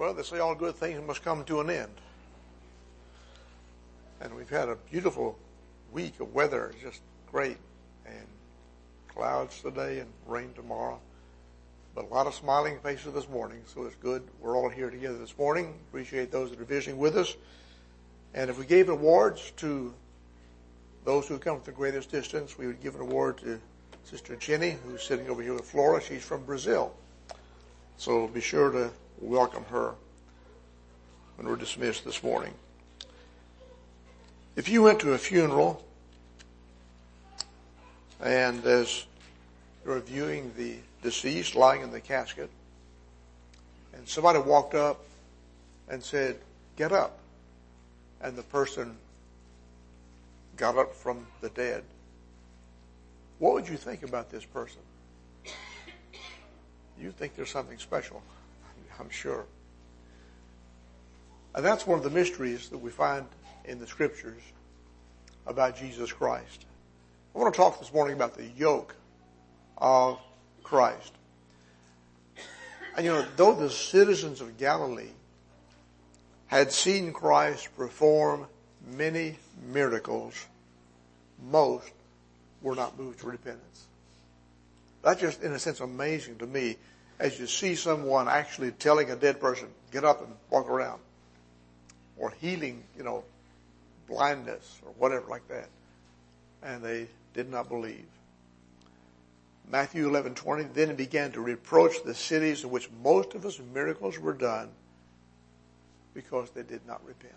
Well, they say all good things must come to an end. And we've had a beautiful week of weather, just great. And clouds today and rain tomorrow. But a lot of smiling faces this morning, so it's good. We're all here together this morning. Appreciate those that are visiting with us. And if we gave awards to those who come from the greatest distance, we would give an award to Sister Jenny, who's sitting over here with Flora. She's from Brazil. So be sure to welcome her when we're dismissed this morning. If you went to a funeral and as you're viewing the deceased lying in the casket and somebody walked up and said, "Get up," and the person got up from the dead, what would you think about this person? You think there's something special, I'm sure. And that's one of the mysteries that we find in the scriptures about Jesus Christ. I want to talk this morning about the yoke of Christ. And though the citizens of Galilee had seen Christ perform many miracles, most were not moved to repentance. That's just, in a sense, amazing to me as you see someone actually telling a dead person, "Get up and walk around," or healing, blindness or whatever like that. And they did not believe. Matthew 11:20, then he began to reproach the cities in which most of his miracles were done because they did not repent.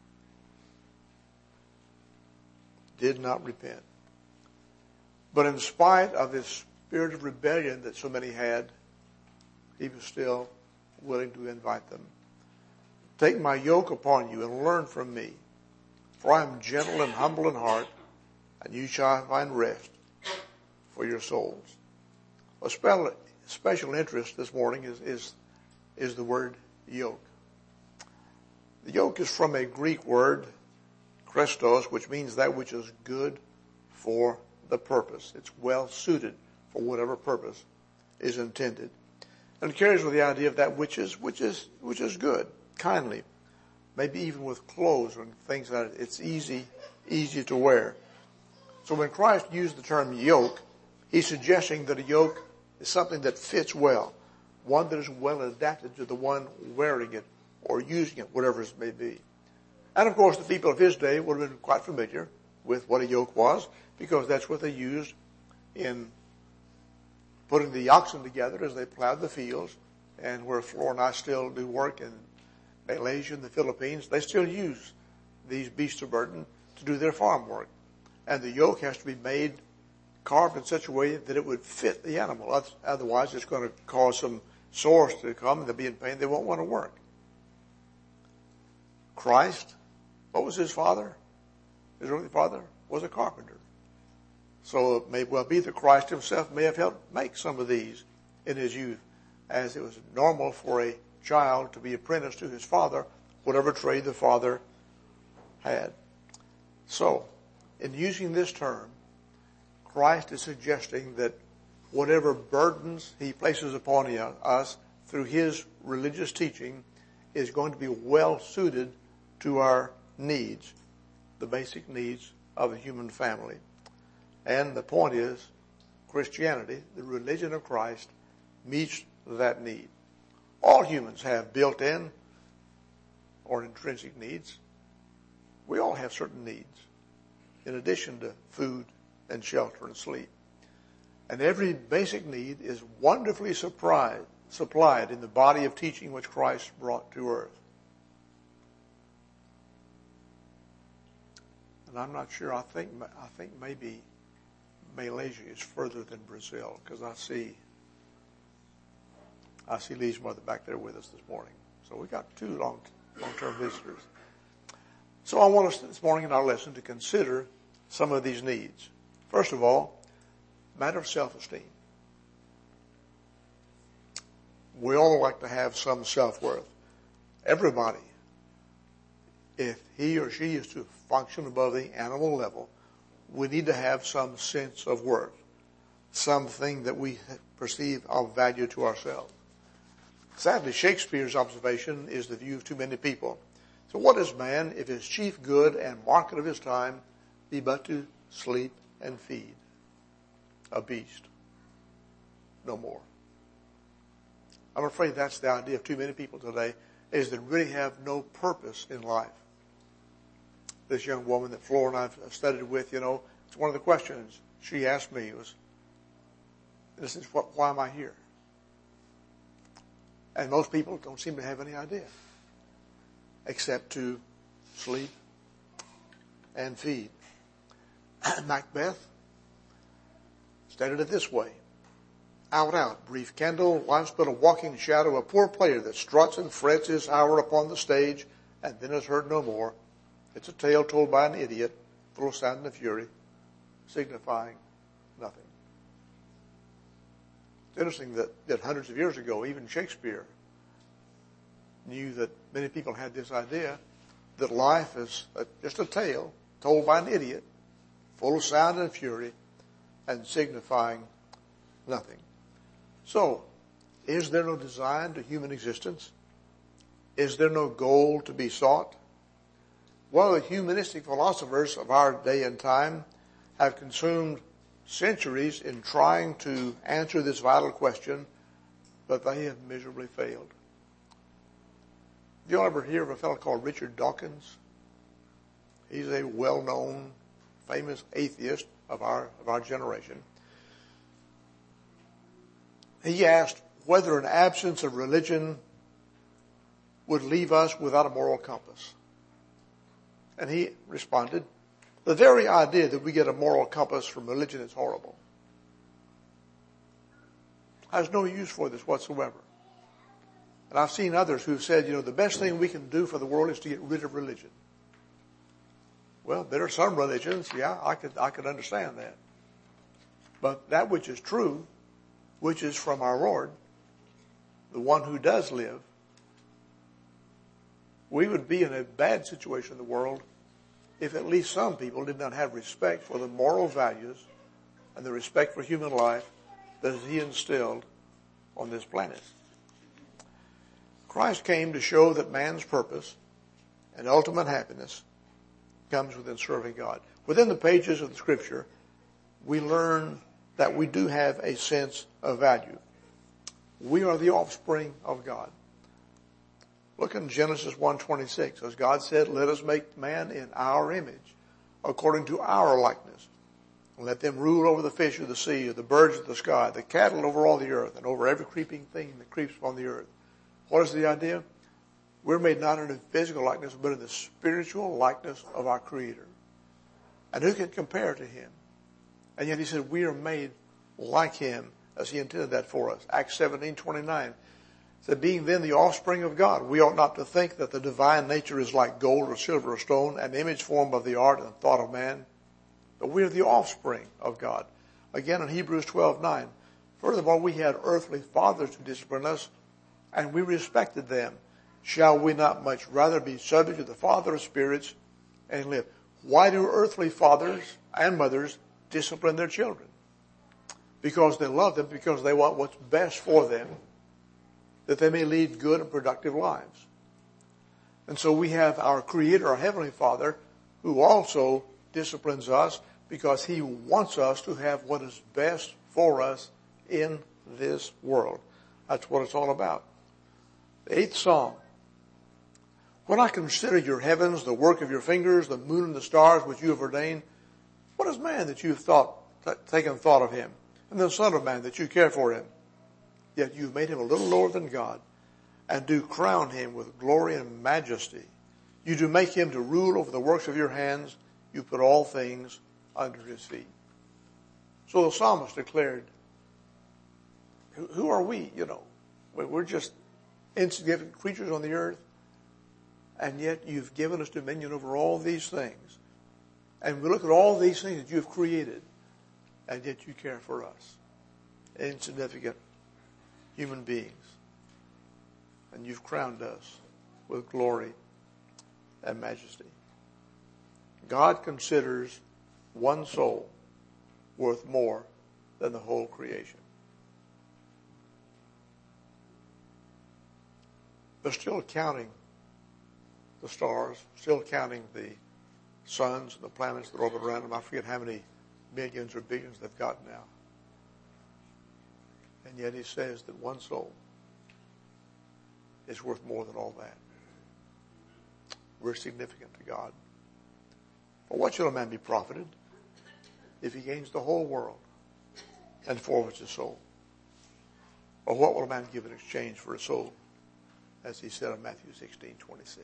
Did not repent. But in spite of this spirit of rebellion that so many had, he was still willing to invite them. "Take my yoke upon you and learn from me, for I am gentle and humble in heart, and you shall find rest for your souls." A special interest this morning is the word yoke. The yoke is from a Greek word, Christos, which means that which is good for the purpose. It's well suited for whatever purpose is intended. And it carries with the idea of that which is good, kindly, maybe even with clothes and things that it's easy to wear. So when Christ used the term yoke, he's suggesting that a yoke is something that fits well, one that is well adapted to the one wearing it or using it, whatever it may be. And of course, the people of his day would have been quite familiar with what a yoke was, because that's what they used in putting the oxen together as they plowed the fields. And where Flora and I still do work in Malaysia and the Philippines, they still use these beasts of burden to do their farm work. And the yoke has to be made, carved in such a way that it would fit the animal. Otherwise, it's going to cause some sores to come and they'll be in pain. They won't want to work. Christ, what was his father? His earthly father was a carpenter. So it may well be that Christ himself may have helped make some of these in his youth, as it was normal for a child to be apprenticed to his father, whatever trade the father had. So, in using this term, Christ is suggesting that whatever burdens he places upon us through his religious teaching is going to be well suited to our needs, the basic needs of the human family. And the point is, Christianity, the religion of Christ, meets that need. All humans have built-in or intrinsic needs. We all have certain needs, in addition to food and shelter and sleep. And every basic need is wonderfully supplied in the body of teaching which Christ brought to earth. And I'm not sure, I think maybe Malaysia is further than Brazil, because I see Lee's mother back there with us this morning. So we got two long-term visitors. So I want us this morning in our lesson to consider some of these needs. First of all, matter of self-esteem. We all like to have some self-worth. Everybody, if he or she is to function above the animal level, we need to have some sense of worth, something that we perceive of value to ourselves. Sadly, Shakespeare's observation is the view of too many people. So what is man if his chief good and market of his time be but to sleep and feed? A beast. No more. I'm afraid that's the idea of too many people today, is they really have no purpose in life. This young woman that Flora and I have studied with, it's one of the questions she asked me was, why am I here? And most people don't seem to have any idea, except to sleep and feed. Macbeth stated it this way: out, brief candle, life's but a walking shadow, a poor player that struts and frets his hour upon the stage, and then is heard no more. It's a tale told by an idiot, full of sound and fury, signifying nothing. It's interesting that hundreds of years ago, even Shakespeare knew that many people had this idea that life is just a tale told by an idiot, full of sound and fury, and signifying nothing. So, is there no design to human existence? Is there no goal to be sought? Well, the humanistic philosophers of our day and time have consumed centuries in trying to answer this vital question, but they have miserably failed. Have you ever hear of a fellow called Richard Dawkins? He's a well-known, famous atheist of our generation. He asked whether an absence of religion would leave us without a moral compass. And he responded, the very idea that we get a moral compass from religion is horrible. There's no use for this whatsoever. And I've seen others who've said, the best thing we can do for the world is to get rid of religion. Well, there are some religions, I could understand that. But that which is true, which is from our Lord, the one who does live, we would be in a bad situation in the world if at least some people did not have respect for the moral values and the respect for human life that he instilled on this planet. Christ came to show that man's purpose and ultimate happiness comes within serving God. Within the pages of the Scripture, we learn that we do have a sense of value. We are the offspring of God. Look in Genesis 1:26. As God said, let us make man in our image, according to our likeness. And let them rule over the fish of the sea, the birds of the sky, the cattle over all the earth, and over every creeping thing that creeps upon the earth. What is the idea? We're made not in the physical likeness, but in the spiritual likeness of our Creator. And who can compare to Him? And yet He said we are made like Him as He intended that for us. Acts 17:29 said, being then the offspring of God, we ought not to think that the divine nature is like gold or silver or stone, an image formed of the art and thought of man. But we are the offspring of God. Again in Hebrews 12:9, furthermore, we had earthly fathers to discipline us, and we respected them. Shall we not much rather be subject to the Father of spirits and live? Why do earthly fathers and mothers discipline their children? Because they love them, because they want what's best for them, that they may lead good and productive lives. And so we have our Creator, our Heavenly Father, who also disciplines us because He wants us to have what is best for us in this world. That's what it's all about. The 8th Psalm. When I consider your heavens, the work of your fingers, the moon and the stars which you have ordained, what is man that you have taken thought of him, and the son of man that you care for him? Yet you have made him a little lower than God, and do crown him with glory and majesty. You do make him to rule over the works of your hands. You put all things under his feet. So the psalmist declared, who are we? We're just insignificant creatures on the earth. And yet you've given us dominion over all these things. And we look at all these things that you have created, and yet you care for us. Insignificant human beings. And you've crowned us with glory and majesty. God considers one soul worth more than the whole creation. But still counting the stars, still counting the suns and the planets that orbit around them. I forget how many millions or billions they've got now. And yet he says that one soul is worth more than all that. We're significant to God. For what shall a man be profited if he gains the whole world and forfeits his soul? Or what will a man give in exchange for his soul? As he said in Matthew 16:26.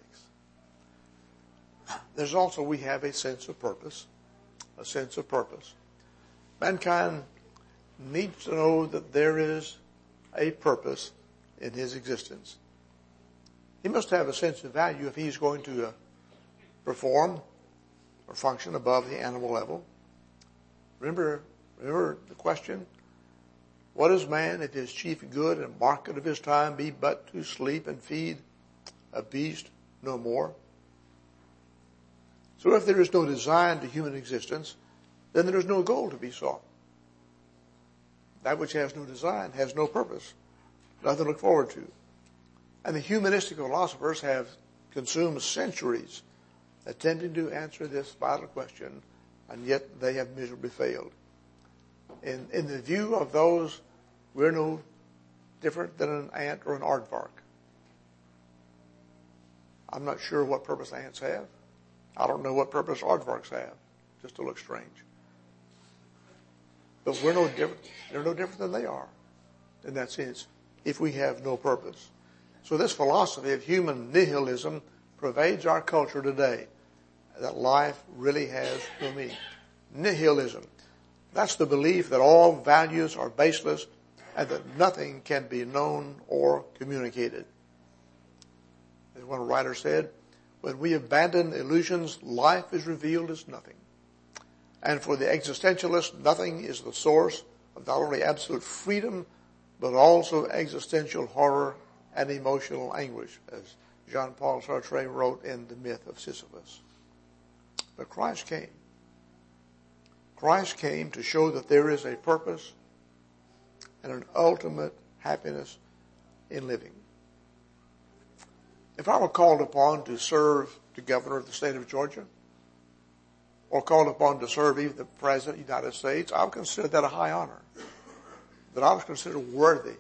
There's also, we have a sense of purpose. A sense of purpose. Mankind needs to know that there is a purpose in his existence. He must have a sense of value if he's going to perform or function above the animal level. Remember the question? What is man if his chief good and market of his time be but to sleep and feed a beast no more? So if there is no design to human existence, then there is no goal to be sought. That which has no design has no purpose, nothing to look forward to. And the humanistic philosophers have consumed centuries attempting to answer this vital question, and yet they have miserably failed. In the view of those, we're no different than an ant or an aardvark. I'm not sure what purpose ants have. I don't know what purpose aardvarks have, just to look strange. But we're no different. They're no different than they are in that sense, if we have no purpose. So this philosophy of human nihilism pervades our culture today, that life really has no meaning. Nihilism. That's the belief that all values are baseless and that nothing can be known or communicated. As one writer said, when we abandon illusions, life is revealed as nothing. And for the existentialist, nothing is the source of not only absolute freedom, but also existential horror and emotional anguish, as Jean-Paul Sartre wrote in The Myth of Sisyphus. But Christ came. Christ came to show that there is a purpose and an ultimate happiness in living. If I were called upon to serve the governor of the state of Georgia, or called upon to serve even the President of the United States, I would consider that a high honor. That I was considered worthy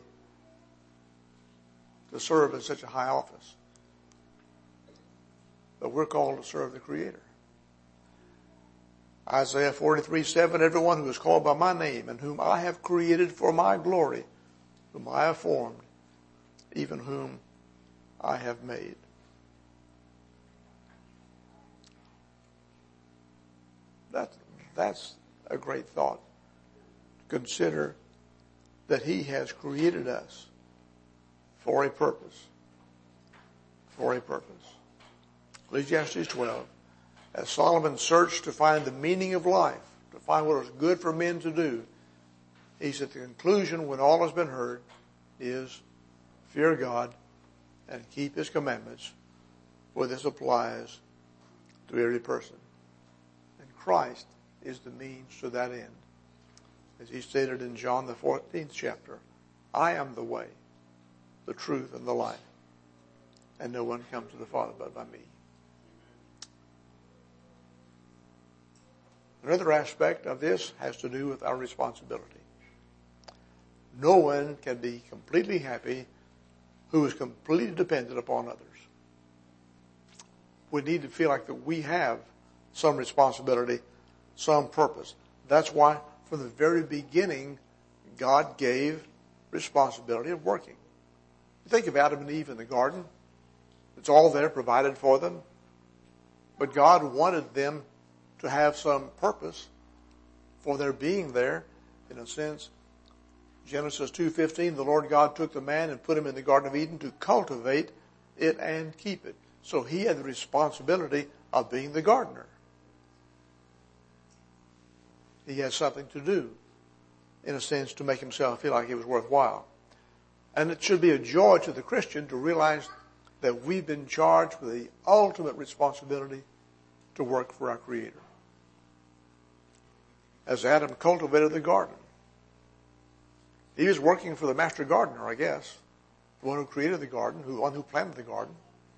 to serve in such a high office. But we're called to serve the Creator. Isaiah 43:7, everyone who is called by my name and whom I have created for my glory, whom I have formed, even whom I have made. That's a great thought. Consider that He has created us for a purpose. For a purpose. Ecclesiastes 12. As Solomon searched to find the meaning of life, to find what was good for men to do, he said the conclusion when all has been heard is fear God and keep His commandments, for this applies to every person. And Christ is the means to that end. As He stated in John the 14th chapter, I am the way, the truth, and the life, and no one comes to the Father but by me. Another aspect of this has to do with our responsibility. No one can be completely happy who is completely dependent upon others. We need to feel like that we have some responsibility, some purpose. That's why from the very beginning, God gave responsibility of working. You think of Adam and Eve in the garden. It's all there provided for them. But God wanted them to have some purpose for their being there. In a sense, Genesis 2:15, the Lord God took the man and put him in the Garden of Eden to cultivate it and keep it. So he had the responsibility of being the gardener. He has something to do, in a sense, to make himself feel like it was worthwhile. And it should be a joy to the Christian to realize that we've been charged with the ultimate responsibility to work for our Creator. As Adam cultivated the garden, he was working for the master gardener, I guess. the one who created the garden, the one who planted the garden.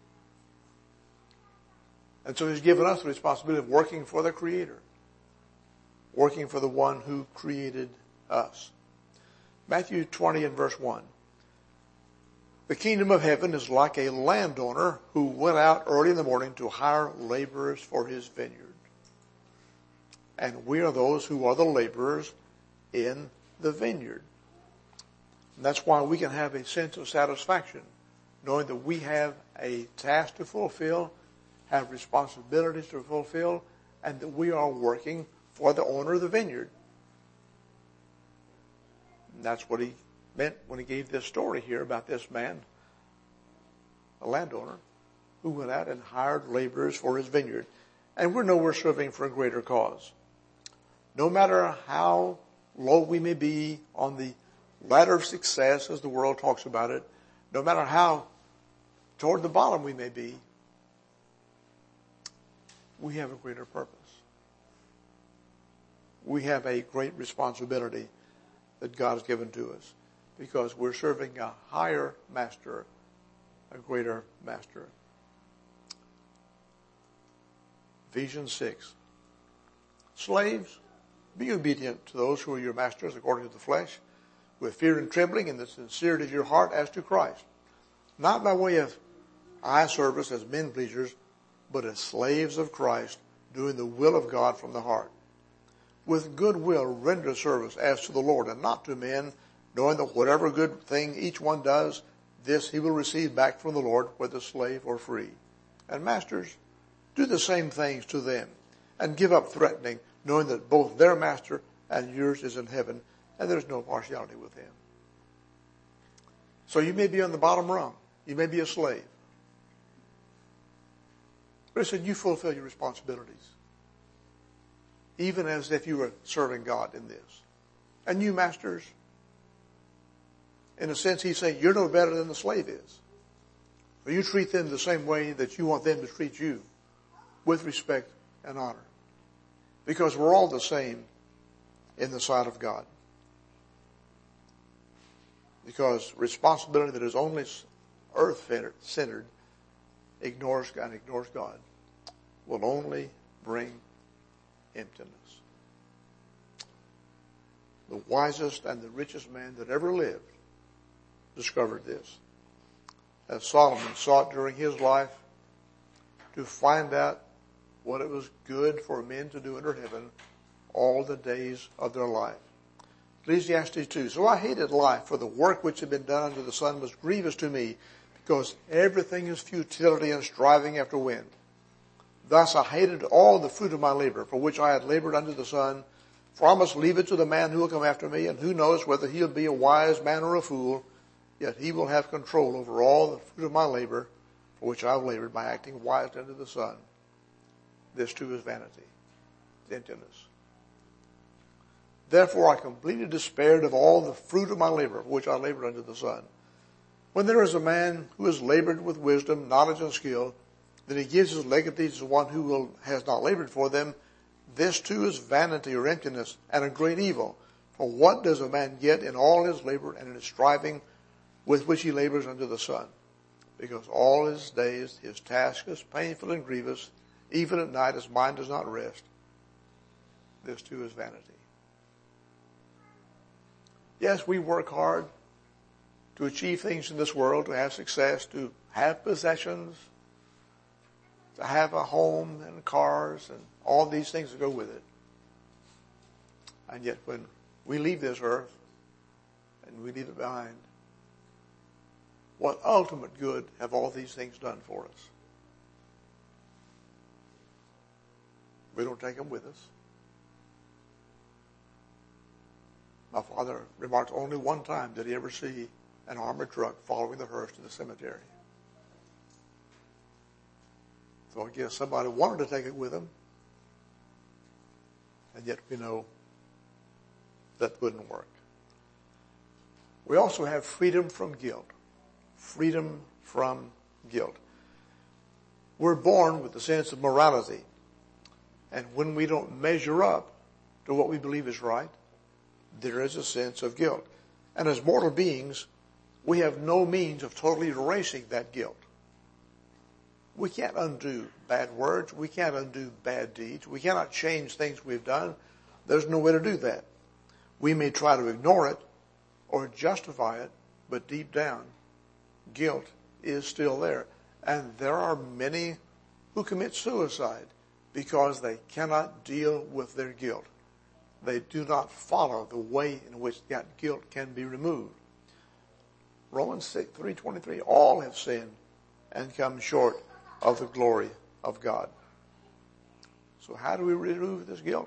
And so he's given us the responsibility of working for the Creator, working for the one who created us. Matthew 20 and verse 1. The kingdom of heaven is like a landowner who went out early in the morning to hire laborers for his vineyard. And we are those who are the laborers in the vineyard. And that's why we can have a sense of satisfaction, knowing that we have a task to fulfill, have responsibilities to fulfill, and that we are working for the owner of the vineyard. And that's what he meant when he gave this story here about this man, a landowner, who went out and hired laborers for his vineyard. And we know we're serving for a greater cause. No matter how low we may be on the ladder of success, as the world talks about it, no matter how toward the bottom we may be, we have a greater purpose. We have a great responsibility that God has given to us because we're serving a higher master, a greater master. Ephesians 6. Slaves, be obedient to those who are your masters according to the flesh, with fear and trembling in the sincerity of your heart as to Christ, not by way of eye service as men pleasers, but as slaves of Christ, doing the will of God from the heart. With good will render service as to the Lord and not to men, knowing that whatever good thing each one does, this he will receive back from the Lord, whether slave or free. And masters, do the same things to them, and give up threatening, knowing that both their master and yours is in heaven, and there's no partiality with him. So you may be on the bottom rung. You may be a slave. But he said, you fulfill your responsibilities, even as if you were serving God in this. And you masters, in a sense, he's saying, you're no better than the slave is. But you treat them the same way that you want them to treat you, with respect and honor. Because we're all the same in the sight of God. Because responsibility that is only earth-centered ignores God will only bring emptiness. The wisest and the richest man that ever lived discovered this. As Solomon sought during his life to find out what it was good for men to do under heaven all the days of their life. Ecclesiastes 2. So I hated life, for the work which had been done under the sun was grievous to me, because everything is futility and striving after wind. Thus I hated all the fruit of my labor, for which I had labored under the sun. For I must leave it to the man who will come after me, and who knows whether he'll be a wise man or a fool, yet he will have control over all the fruit of my labor, for which I have labored by acting wisely under the sun. This too is vanity, emptiness. Therefore I completely despaired of all the fruit of my labor, for which I labored under the sun. When there is a man who has labored with wisdom, knowledge, and skill, then he gives his legacies to one who has not labored for them. This too is vanity or emptiness and a great evil. For what does a man get in all his labor and in his striving with which he labors under the sun? Because all his days his task is painful and grievous. Even at night his mind does not rest. This too is vanity. Yes, we work hard to achieve things in this world, to have success, to have possessions, to have a home and cars and all these things that go with it. And yet when we leave this earth and we leave it behind, what ultimate good have all these things done for us? We don't take them with us. My father remarked only one time did he ever see an armored truck following the hearse to the cemetery. So I guess somebody wanted to take it with them, and yet we know that wouldn't work. We also have freedom from guilt. Freedom from guilt. We're born with the sense of morality, and when we don't measure up to what we believe is right, there is a sense of guilt. And as mortal beings, we have no means of totally erasing that guilt. We can't undo bad words. We can't undo bad deeds. We cannot change things we've done. There's no way to do that. We may try to ignore it or justify it, but deep down, guilt is still there. And there are many who commit suicide because they cannot deal with their guilt. They do not follow the way in which that guilt can be removed. Romans 3:23, all have sinned and come short of the glory of God. So how do we remove this guilt?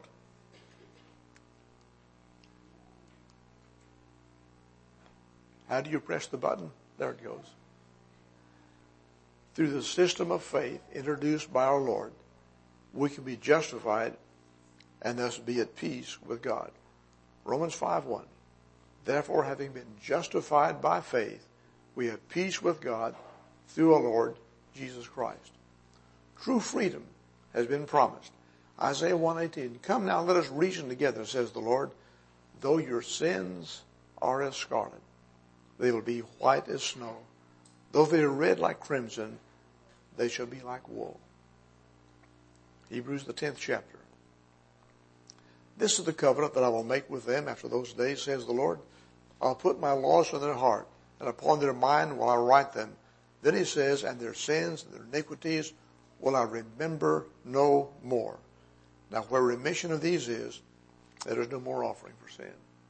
How do you press the button? There it goes. Through the system of faith introduced by our Lord, we can be justified and thus be at peace with God. Romans 5:1. Therefore, having been justified by faith, we have peace with God through our Lord Jesus Christ. True freedom has been promised. Isaiah 1:18. Come now, let us reason together, says the Lord. Though your sins are as scarlet, they will be white as snow. Though they are red like crimson, they shall be like wool. Hebrews the 10th chapter. This is the covenant that I will make with them after those days, says the Lord. I'll put my laws on their heart, and upon their mind will I write them. Then he says, and their sins and their iniquities will I remember no more. Now where remission of these is, there is no more offering for sin.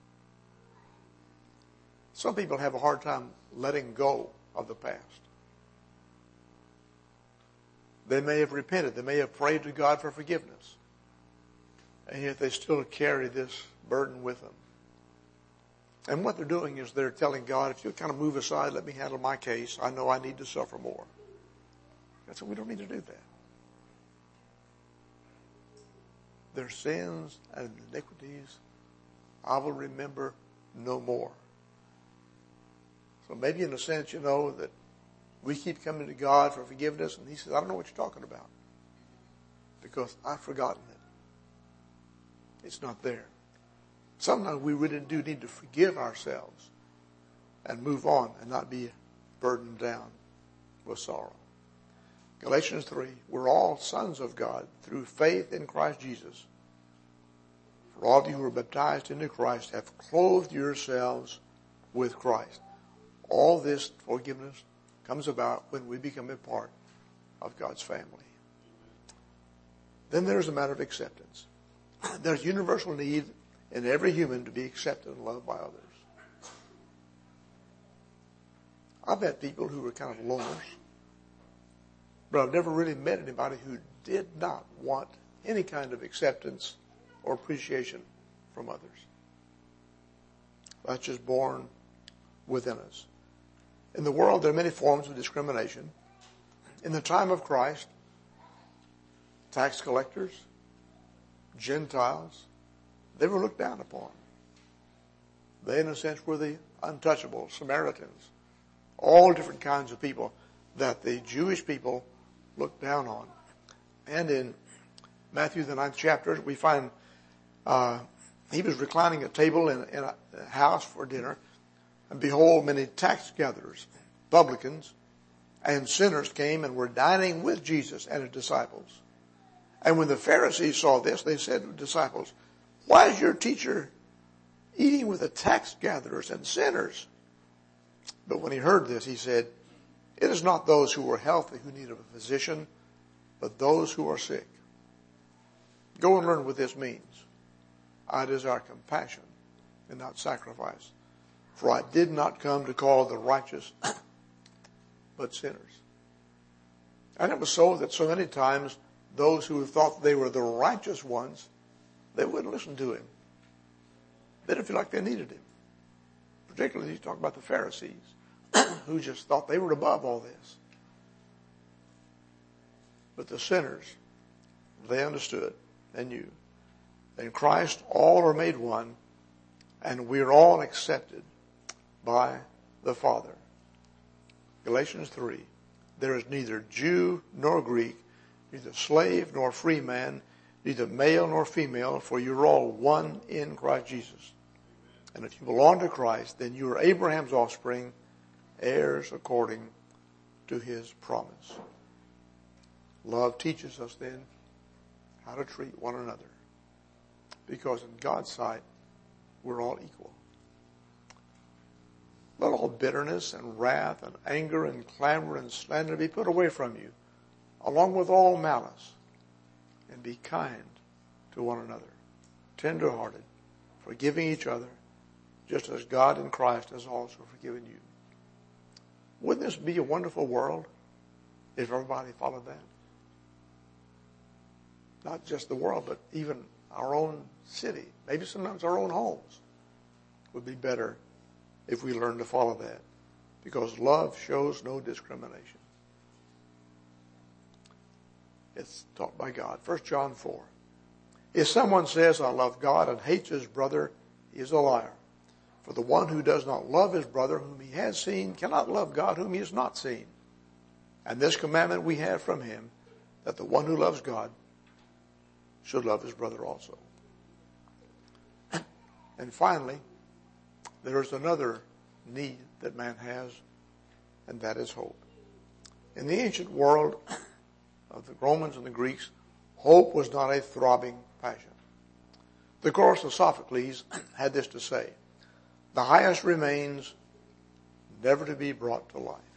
Some people have a hard time letting go of the past. They may have repented. They may have prayed to God for forgiveness. And yet they still carry this burden with them. And what they're doing is they're telling God, if you'll kind of move aside, let me handle my case. I know I need to suffer more. That's what we don't need to do that. Their sins and iniquities, I will remember no more. So maybe in a sense, you know, that we keep coming to God for forgiveness, and he says, I don't know what you're talking about because I've forgotten it. It's not there. Sometimes we really do need to forgive ourselves and move on and not be burdened down with sorrow. Galatians 3, we're all sons of God through faith in Christ Jesus. For all of you who are baptized into Christ have clothed yourselves with Christ. All this forgiveness comes about when we become a part of God's family. Then there's a matter of acceptance. There's universal need in every human to be accepted and loved by others. I've met people who were kind of loners, but I've never really met anybody who did not want any kind of acceptance or appreciation from others. That's just born within us. In the world, there are many forms of discrimination. In the time of Christ, tax collectors, Gentiles, they were looked down upon. They, in a sense, were the untouchable, Samaritans, all different kinds of people that the Jewish people looked down on. And in Matthew, the 9th chapter, we find he was reclining at table in a house for dinner, and behold, many tax gatherers, publicans, and sinners came and were dining with Jesus and his disciples. And when the Pharisees saw this, they said to the disciples, why is your teacher eating with the tax gatherers and sinners? But when he heard this, he said, it is not those who are healthy who need a physician, but those who are sick. Go and learn what this means. I desire compassion and not sacrifice. For I did not come to call the righteous, but sinners. And it was so that so many times those who thought they were the righteous ones, they wouldn't listen to him. They didn't feel like they needed him. Particularly, you talk about the Pharisees, who just thought they were above all this. But the sinners, they understood and knew. In Christ, all are made one, and we're all accepted by the Father. Galatians 3, there is neither Jew nor Greek, neither slave nor free man, neither male nor female, for you're all one in Christ Jesus. And if you belong to Christ, then you are Abraham's offspring heirs according to his promise. Love teaches us then how to treat one another, because in God's sight, we're all equal. Let all bitterness and wrath and anger and clamor and slander be put away from you, along with all malice, and be kind to one another, tender-hearted, forgiving each other, just as God in Christ has also forgiven you. Wouldn't this be a wonderful world if everybody followed that? Not just the world, but even our own city, maybe sometimes our own homes, would be better if we learned to follow that, because love shows no discrimination. It's taught by God. 1 John 4. If someone says, I love God, and hates his brother, he is a liar. For the one who does not love his brother whom he has seen cannot love God whom he has not seen. And this commandment we have from him, that the one who loves God should love his brother also. And finally, there is another need that man has, and that is hope. In the ancient world of the Romans and the Greeks, hope was not a throbbing passion. The chorus of Sophocles had this to say, the highest remains, never to be brought to life.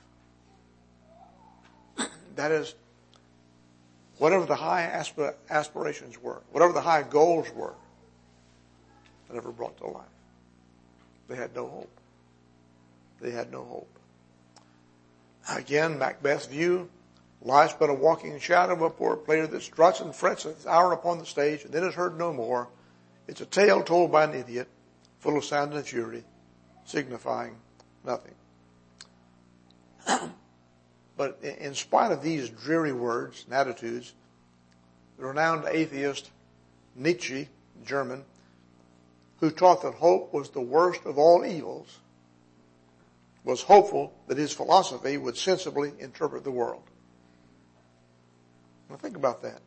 That is, whatever the high aspirations were, whatever the high goals were, never brought to life. They had no hope. They had no hope. Again, Macbeth's view, life's but a walking shadow of a poor player that struts and frets an hour upon the stage and then is heard no more. It's a tale told by an idiot, full of sound and fury, signifying nothing. But in spite of these dreary words and attitudes, the renowned atheist Nietzsche, German, who taught that hope was the worst of all evils, was hopeful that his philosophy would sensibly interpret the world. Now think about that.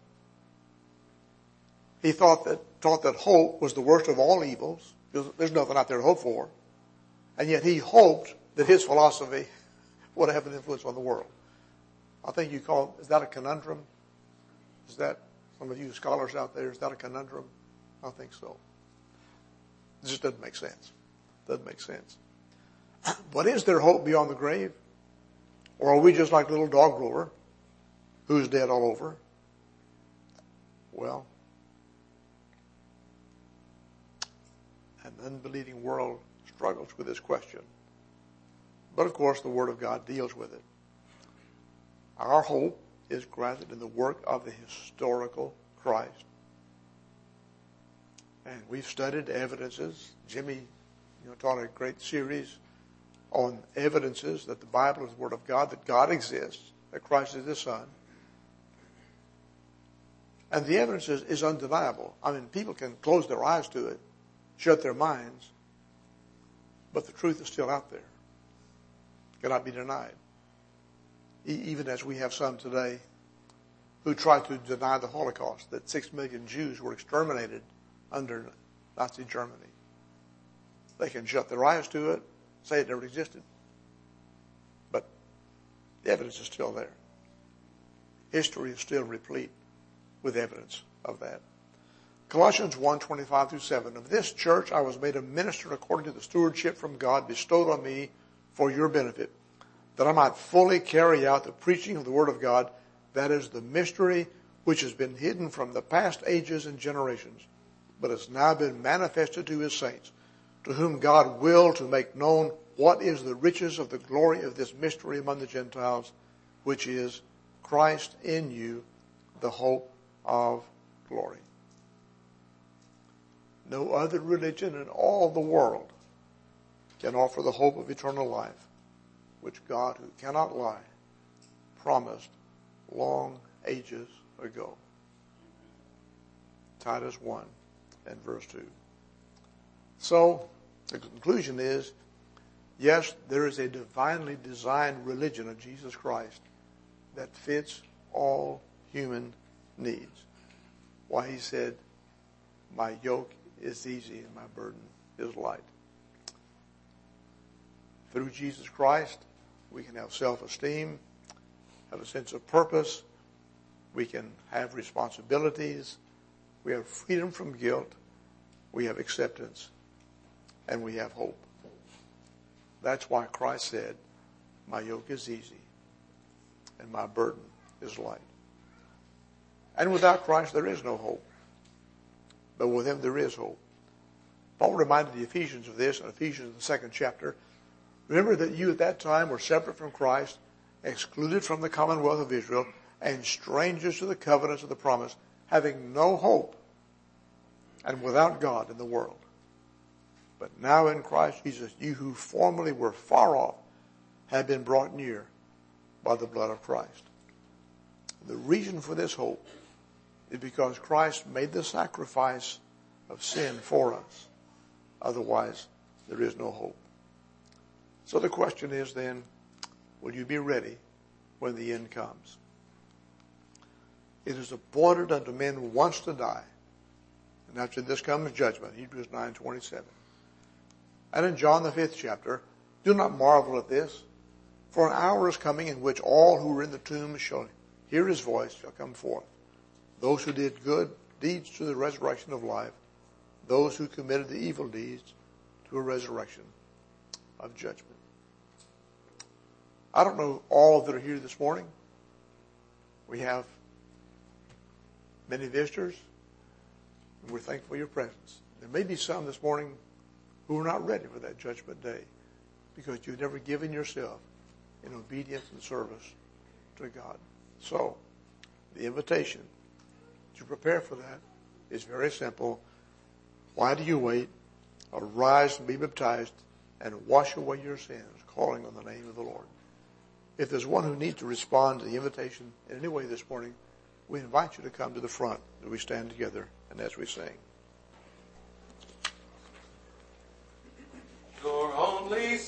He taught that hope was the worst of all evils, because there's nothing out there to hope for, and yet he hoped that his philosophy would have an influence on the world. I think is that a conundrum? Is that, some of you scholars out there, is that a conundrum? I think so. It just doesn't make sense. Doesn't make sense. But is there hope beyond the grave? Or are we just like little dog Rover, who's dead all over? Well, an unbelieving world struggles with this question. But of course, the Word of God deals with it. Our hope is grounded in the work of the historical Christ. And we've studied evidences. Jimmy taught a great series on evidences that the Bible is the Word of God, that God exists, that Christ is His Son. And the evidence is undeniable. I mean, people can close their eyes to it, shut their minds, but the truth is still out there. It cannot be denied. Even as we have some today who try to deny the Holocaust, that 6 million Jews were exterminated under Nazi Germany. They can shut their eyes to it, say it never existed. But the evidence is still there. History is still replete with evidence of that. Colossians 1:25-7. Of this church I was made a minister according to the stewardship from God bestowed on me for your benefit, that I might fully carry out the preaching of the Word of God, that is the mystery which has been hidden from the past ages and generations, but has now been manifested to His saints, to whom God willed to make known what is the riches of the glory of this mystery among the Gentiles, which is Christ in you, the hope of glory. No other religion in all the world can offer the hope of eternal life, which God, who cannot lie, promised long ages ago. Titus 1 and verse 2. So, the conclusion is, yes, there is a divinely designed religion of Jesus Christ that fits all human needs. Why He said, my yoke is easy and my burden is light. Through Jesus Christ, We can have self-esteem, have a sense of purpose. We can have responsibilities. We have freedom from guilt. We have acceptance. And we have hope. That's why Christ said, my yoke is easy and my burden is light. And without Christ there is no hope. But with him there is hope. Paul reminded the Ephesians of this in Ephesians, the 2nd chapter. Remember that you at that time were separate from Christ, excluded from the commonwealth of Israel, and strangers to the covenants of the promise, having no hope and without God in the world. But now in Christ Jesus, you who formerly were far off have been brought near by the blood of Christ. The reason for this hope is because Christ made the sacrifice of sin for us. Otherwise, there is no hope. So the question is then, will you be ready when the end comes? It is appointed unto men once to die, and after this comes judgment, Hebrews 9:27. And in John the 5th chapter, do not marvel at this, for an hour is coming in which all who are in the tomb shall hear his voice, shall come forth. Those who did good deeds to the resurrection of life, those who committed the evil deeds to a resurrection of judgment. I don't know all that are here this morning. We have many visitors, and we're thankful for your presence. There may be some this morning who are not ready for that judgment day because you've never given yourself in obedience and service to God. So, the invitation to prepare for that is very simple. Why do you wait? Arise and be baptized and wash away your sins, calling on the name of the Lord. If there's one who needs to respond to the invitation in any way this morning, we invite you to come to the front as we stand together and as we sing.